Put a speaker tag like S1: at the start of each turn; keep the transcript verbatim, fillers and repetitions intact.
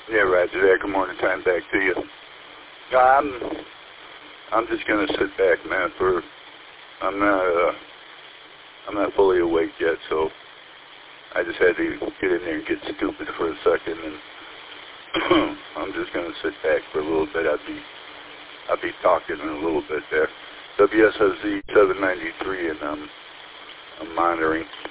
S1: Yeah, Roger that. Good morning, time back to you. No, I'm, I'm just gonna sit back, man. For I'm not, uh, I'm not fully awake yet, so I just had to get in there and get stupid for a second, and I'm just gonna sit back for a little bit. I'll be, I'll be talking in a little bit there. W S S Z seven ninety-three, and um, I'm monitoring.